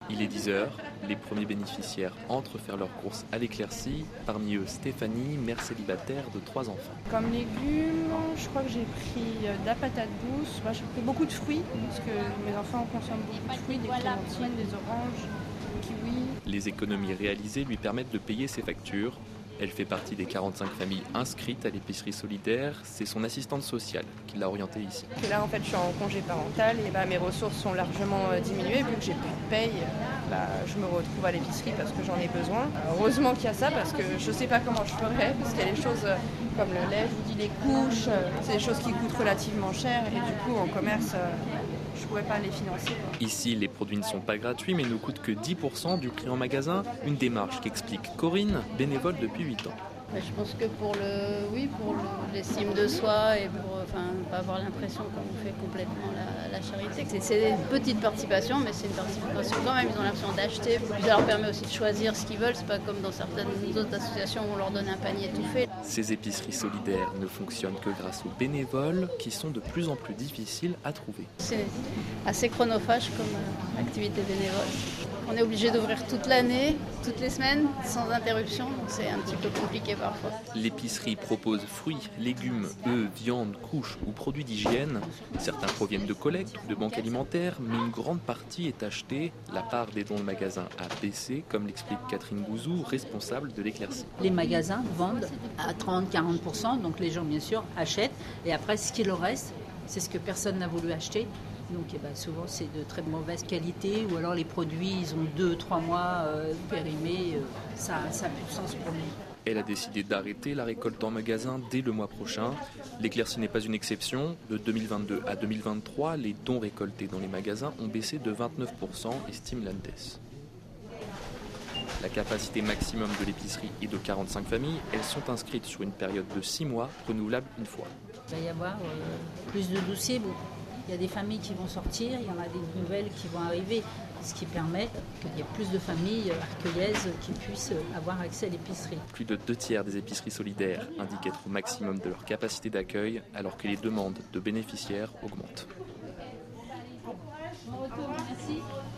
Il est 10h, les premiers bénéficiaires entrent faire leurs courses à l'éclaircie. Parmi eux, Stéphanie, mère célibataire de 3 enfants. Comme légumes, je crois que j'ai pris de la patate douce. J'ai pris beaucoup de fruits, parce que mes enfants consomment beaucoup de fruits, des clémentines, des oranges, des kiwis. Les économies réalisées lui permettent de payer ses factures. Elle fait partie des 45 familles inscrites à l'épicerie solidaire. C'est son assistante sociale qui l'a orientée ici. Et là, en fait, je suis en congé parental et mes ressources sont largement diminuées. Vu que j'ai plus de paye, je me retrouve à l'épicerie parce que j'en ai besoin. Heureusement qu'il y a ça parce que je ne sais pas comment je ferais. Parce qu'il y a des choses comme le lait, je vous dis les couches, c'est des choses qui coûtent relativement cher. Et du coup, en commerce, je ne pourrais pas les financer. Ici, les produits ne sont pas gratuits mais ne coûtent que 10% du prix en magasin. Une démarche qu'explique Corinne, bénévole depuis 8 ans. Je pense que pour l'estime de soi et pour pas avoir l'impression qu'on fait complètement la charité. C'est une petite participation, mais c'est une participation quand même. Ils ont l'impression d'acheter. Ça leur permet aussi de choisir ce qu'ils veulent. C'est pas comme dans certaines autres associations où on leur donne un panier tout fait. Ces épiceries solidaires ne fonctionnent que grâce aux bénévoles qui sont de plus en plus difficiles à trouver. C'est assez chronophage comme activité bénévole. On est obligé d'ouvrir toute l'année, toutes les semaines, sans interruption, donc c'est un petit peu compliqué parfois. L'épicerie propose fruits, légumes, œufs, viande, couches ou produits d'hygiène. Certains proviennent de collectes ou de banques alimentaires, mais une grande partie est achetée. La part des dons de magasins a baissé, comme l'explique Catherine Bouzou, responsable de l'éclaircie. Les magasins vendent à 30-40%, donc les gens bien sûr achètent, et après ce qu'il leur reste, c'est ce que personne n'a voulu acheter. Donc souvent c'est de très mauvaise qualité ou alors les produits ils ont 2-3 mois périmés, ça n'a plus de sens pour nous. Elle a décidé d'arrêter la récolte en magasin dès le mois prochain. L'éclaircie n'est pas une exception. De 2022 à 2023, les dons récoltés dans les magasins ont baissé de 29%, estime l'ANDES. La capacité maximum de l'épicerie est de 45 familles. Elles sont inscrites sur une période de 6 mois, renouvelable une fois. Il va y avoir plus de dossiers. Il y a des familles qui vont sortir, il y en a des nouvelles qui vont arriver, ce qui permet qu'il y ait plus de familles arcueillaises qui puissent avoir accès à l'épicerie. Plus de 2/3 des épiceries solidaires indiquent être au maximum de leur capacité d'accueil, alors que les demandes de bénéficiaires augmentent. Bon retour, merci.